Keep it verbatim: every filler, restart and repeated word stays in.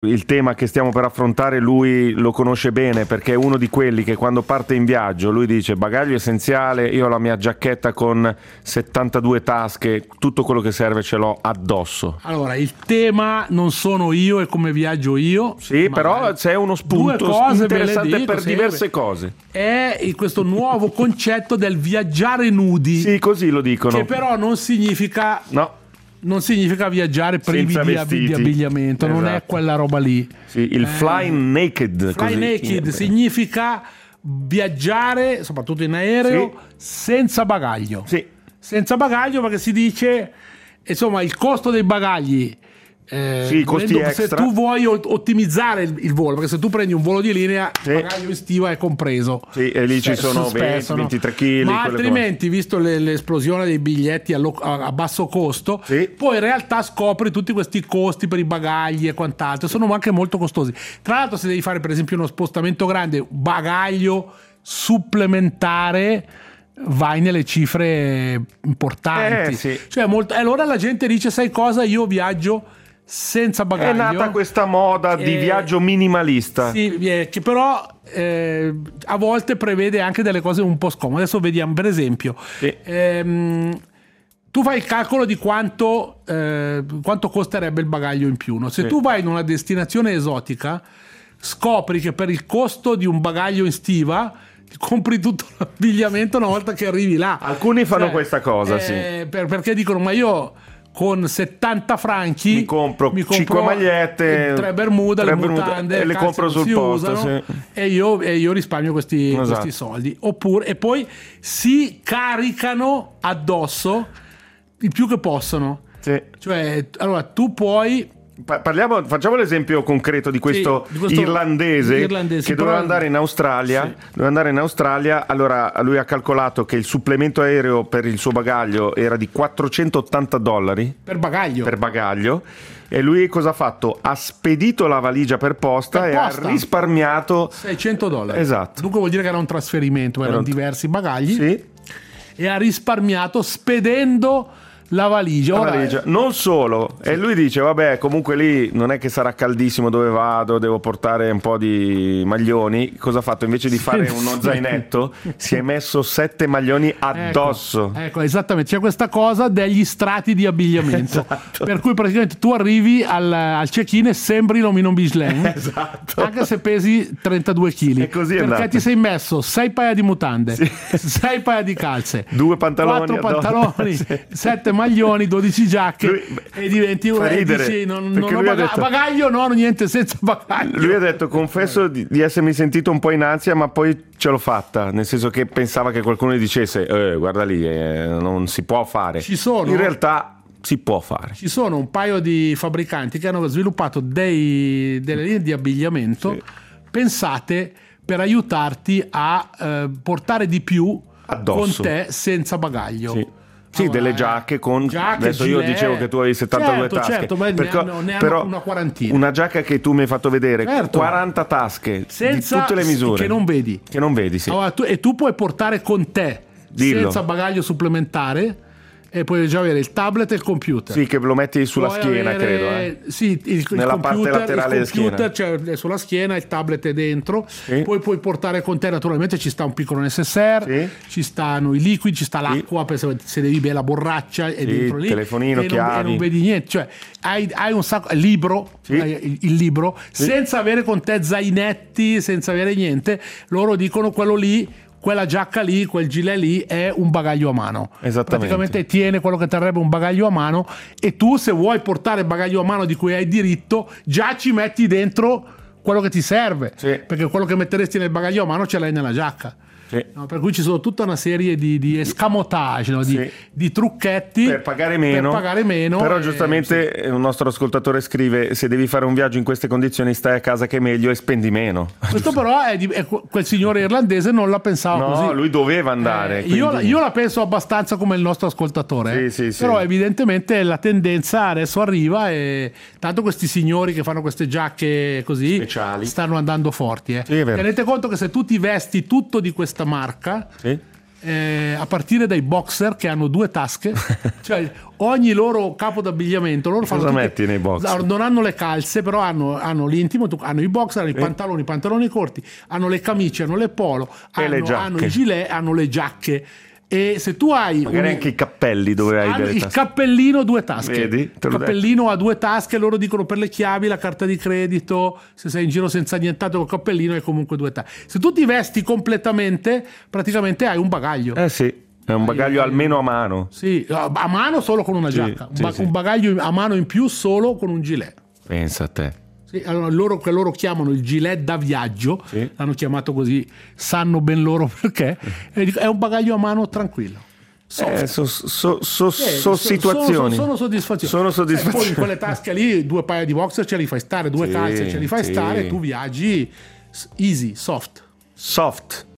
Il tema che stiamo per affrontare lui lo conosce bene, perché è uno di quelli che quando parte in viaggio lui dice bagaglio essenziale, io ho la mia giacchetta con settantadue tasche, tutto quello che serve ce l'ho addosso. Allora, il tema non sono io e come viaggio io. Sì, però c'è uno spunto interessante dico, per diverse cose. È questo nuovo concetto del viaggiare nudi. Sì, così lo dicono. Che però non significa... No. Non significa viaggiare privi di, ab- di abbigliamento, esatto. Non è quella roba lì. Sì, il eh, fly naked. Fly così. naked significa viaggiare, soprattutto in aereo, sì. senza bagaglio. Sì. Senza bagaglio perché si dice, insomma, il costo dei bagagli. Eh, sì, costi volendo, extra. Se tu vuoi ottimizzare il, il volo, perché se tu prendi un volo di linea, sì. il bagaglio in stiva è compreso. Sì, e lì ci sono spesso, venti, ventitré chili. Ma altrimenti, cose. Visto le, l'esplosione dei biglietti a, lo, a, a basso costo, sì. poi in realtà scopri tutti questi costi per i bagagli e quant'altro. Sono anche molto costosi. Tra l'altro, se devi fare per esempio uno spostamento grande, bagaglio supplementare, vai nelle cifre importanti. Eh, sì. Cioè, molto, allora la gente dice: sai cosa? Io viaggio senza bagaglio. È nata questa moda di eh, viaggio minimalista. Sì, eh, che però eh, a volte prevede anche delle cose un po' scomode. Adesso vediamo, per esempio, sì. ehm, tu fai il calcolo di quanto, eh, quanto costerebbe il bagaglio in più. No? Se sì. tu vai in una destinazione esotica, scopri che per il costo di un bagaglio in stiva compri tutto l'abbigliamento una volta che arrivi là. Alcuni fanno cioè, questa cosa, eh, sì. Per, perché dicono: ma io con settanta franchi mi compro, mi compro cinque magliette, tre bermuda, tre le mutande e le compro sul posto, sì. e, io, e io risparmio questi, esatto. questi soldi. Oppure, e poi si caricano addosso il più che possono. Sì. Cioè, allora tu puoi. Parliamo, facciamo l'esempio concreto di questo, sì, di questo irlandese, irlandese che doveva andare in Australia. Sì. Doveva andare in Australia. Allora lui ha calcolato che il supplemento aereo per il suo bagaglio era di quattrocentottanta dollari per bagaglio. Per bagaglio. E lui cosa ha fatto? Ha spedito la valigia per posta, per e posta. ha risparmiato seicento dollari. Esatto. Dunque vuol dire che era un trasferimento, erano era... diversi bagagli. Sì. E ha risparmiato spedendo la valigia. La valigia. Non solo, sì. E lui dice vabbè, comunque lì non è che sarà caldissimo dove vado, devo portare un po' di maglioni. Cosa ha fatto? Invece di sì, fare uno sì. zainetto si è messo sette maglioni addosso. Ecco, ecco, esattamente, c'è questa cosa degli strati di abbigliamento. Esatto. Per cui praticamente tu arrivi al, al check-in e sembri l'omino Michelin. Esatto. Anche se pesi trentadue chili. E così è perché andato. ti sei messo sei paia di mutande, sì. sei paia di calze, due pantaloni, quattro pantaloni, sì. sette maglioni, dodici giacche, lui, e diventi un dici, non, non ho baga- detto, bagaglio, no, niente, senza bagaglio. Lui ha detto: confesso di, di essermi sentito un po' in ansia, ma poi ce l'ho fatta, nel senso che pensava che qualcuno gli dicesse eh, guarda lì, eh, non si può fare. Ci sono, in realtà si può fare. Ci sono un paio di fabbricanti che hanno sviluppato dei, delle linee di abbigliamento sì. pensate per aiutarti a eh, portare di più addosso con te senza bagaglio. Sì. Sì, allora, delle giacche con giacche, adesso gilet. Io dicevo che tu avevi settantadue certo, tasche. Certo, ma perché, ne hanno, ne però hanno una quarantina. Una giacca che tu mi hai fatto vedere, certo. quaranta tasche senza, di tutte le misure che non vedi. Che non vedi, sì. Allora, tu, e tu puoi portare con te Dillo. senza bagaglio supplementare. E puoi già avere il tablet e il computer. Sì, che lo metti sulla puoi schiena, avere, credo. Eh. Sì, il, nella il parte computer, laterale il computer della schiena. Cioè, è sulla schiena, il tablet è dentro. Sì. Poi puoi portare con te, naturalmente ci sta un piccolo N S S R, sì. ci stanno i liquidi, ci sta l'acqua, sì. per se devi bere la borraccia è sì, dentro lì. Telefonino, e chiavi. Non, e non vedi niente. Cioè, hai, hai un sacco. Libro, sì. il, il libro, sì. senza avere con te zainetti, senza avere niente. Loro dicono quello lì. Quella giacca lì, quel gilet lì è un bagaglio a mano. Esattamente. Praticamente tiene quello che terrebbe un bagaglio a mano e tu, se vuoi portare il bagaglio a mano di cui hai diritto, già ci metti dentro quello che ti serve. Sì. Perché quello che metteresti nel bagaglio a mano ce l'hai nella giacca. Sì. No, per cui ci sono tutta una serie di, di escamotage, no? di, sì. di trucchetti per pagare meno, per pagare meno però e, giustamente sì. un nostro ascoltatore scrive: se devi fare un viaggio in queste condizioni stai a casa che è meglio e spendi meno. Questo però è, di, è quel signore irlandese non la pensava no, così. No, lui doveva andare. Eh, quindi... io, io la penso abbastanza come il nostro ascoltatore, sì, eh. sì, però sì. evidentemente la tendenza adesso arriva e tanto questi signori che fanno queste giacche così speciali stanno andando forti. Eh. Sì, tenete conto che se tu ti vesti tutto di questa marca, sì. eh, a partire dai boxer che hanno due tasche, cioè ogni loro capo d'abbiamento loro fanno cosa tutte, metti nei boxer? Non hanno le calze, però hanno, hanno l'intimo, hanno i boxer, hanno i pantaloni, i pantaloni corti, hanno le camicie, hanno le polo, hanno, hanno i gilet, hanno le giacche. E se tu hai magari un... anche i cappelli dove hai delle il tasche. cappellino due tasche. Vedi? Il cappellino ha due tasche, loro dicono per le chiavi, la carta di credito, se sei in giro senza nient'altro col cappellino hai comunque due tasche. Se tu ti vesti completamente, praticamente hai un bagaglio. Eh sì, è un bagaglio hai... almeno a mano. Sì, a mano solo con una sì, giacca, sì, un, ba- sì. un bagaglio a mano in più solo con un gilet. Pensa a te. Sì, allora loro che loro chiamano il gilet da viaggio, sì. l'hanno chiamato così, sanno ben loro perché, è un bagaglio a mano tranquillo. Eh, so, so, so, eh, so situazioni. Sono, sono soddisfazioni. Sono soddisfazioni. Eh, poi in quelle tasche lì due paia di boxer ce li fai stare, due sì, calze ce li fai sì. stare, tu viaggi easy, soft. Soft.